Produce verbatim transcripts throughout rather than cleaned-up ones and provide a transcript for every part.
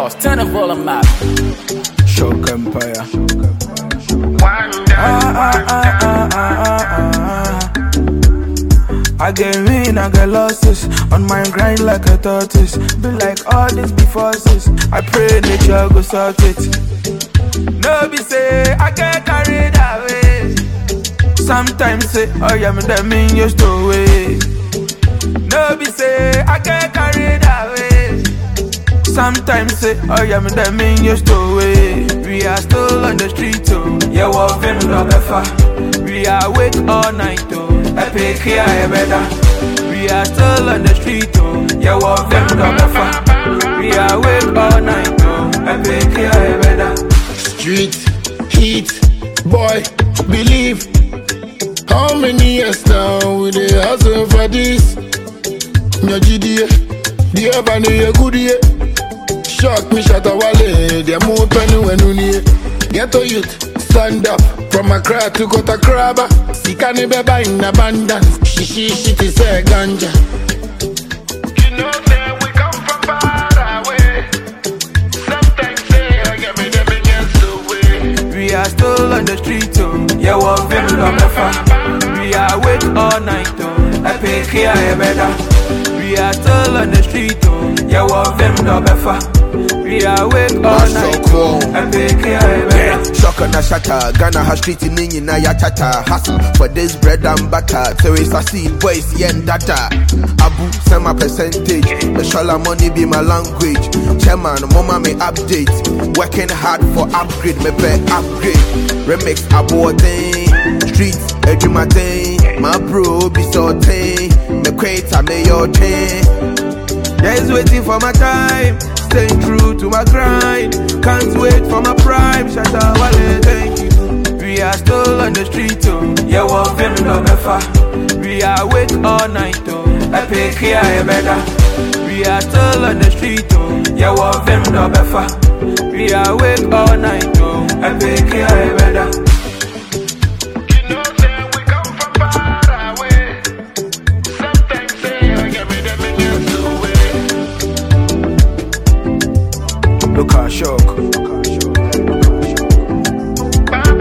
plus, turn the volume up. Shock Empire. Wonder, Ah, ah, ah, ah, ah, ah. I get win, I get losses. On my grind like a tortoise. Be like all this before sis. I pray nature go sort it. No be say I get carried away. Sometimes say oh yeah me that mean you stole away. No be say I get carried away. Sometimes say oh yeah me that mean you stole away. We are still on the street oh. Yeah what fame no better. We are awake all night oh. Epic here better. We are still on the street oh. Yeah what fame no better. We are awake all night oh. Epic here better. street, heat, boy, believe. How many years now we dey hustle for this? Mya G D A, the urban is a good year. Shock me, shatter wale, they move penny when you need. Get a youth, stand up, from Accra to Kota Kraba. Sikani beba in abundance, shishi shiti say ganja. You know that we come from far away. Sometimes say I get me the biggest away. We are still on the street oh. Yeah what fame no better. We are awake all night oh. Epic here better. We are still on the street oh. Yeah what fame no better. We are awake all night oh. Epic here better. Shocker na shatter, Ghana has street in Nini na ya tata. Hustle for this bread and butter. So it's a seed, boys, yen data. Abu, send my percentage. The shala money be my language. Chairman, mama me update. Working hard for upgrade, me pay upgrade. Remix aborting. Streets, edumating. My bro be sorting. Me creator, me your chain. Just waiting for my time. Staying true to my grind. Can't wait for my prime. Shatta wale, thank you. We are still on the street oh. Yeah what fame no better. We are awake all night oh. Epic here better. We are still on the street oh. Yeah what fame no better. We are awake all night oh. Epic here better. You know that we come from far away. Sometimes say I get me the biggest away. Look at shock.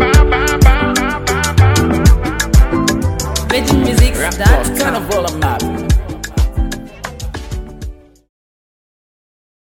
Legend Music, Rap that's plus, turn the volume up.